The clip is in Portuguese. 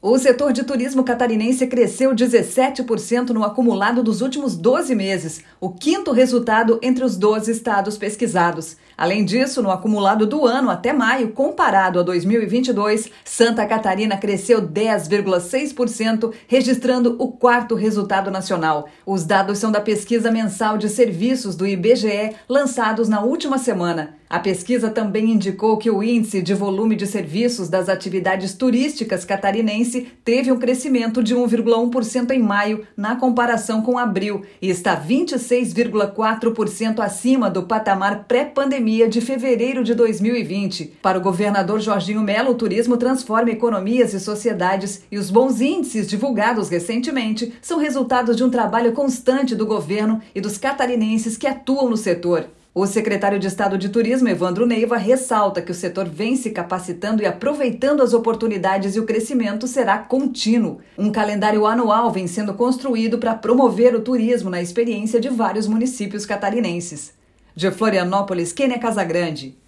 O setor de turismo catarinense cresceu 17% no acumulado dos últimos 12 meses, o quinto resultado entre os 12 estados pesquisados. Além disso, no acumulado do ano até maio, comparado a 2022, Santa Catarina cresceu 10,6%, registrando o quarto resultado nacional. Os dados são da pesquisa mensal de serviços do IBGE, lançados na última semana. A pesquisa também indicou que o índice de volume de serviços das atividades turísticas catarinense teve um crescimento de 1,1% em maio, na comparação com abril, e está 26,4% acima do patamar pré-pandemia de fevereiro de 2020. Para o governador Jorginho Mello, o turismo transforma economias e sociedades, e os bons índices divulgados recentemente são resultados de um trabalho constante do governo e dos catarinenses que atuam no setor. O secretário de Estado de Turismo, Evandro Neiva, ressalta que o setor vem se capacitando e aproveitando as oportunidades e o crescimento será contínuo. Um calendário anual vem sendo construído para promover o turismo na experiência de vários municípios catarinenses. De Florianópolis, Kênia Casagrande.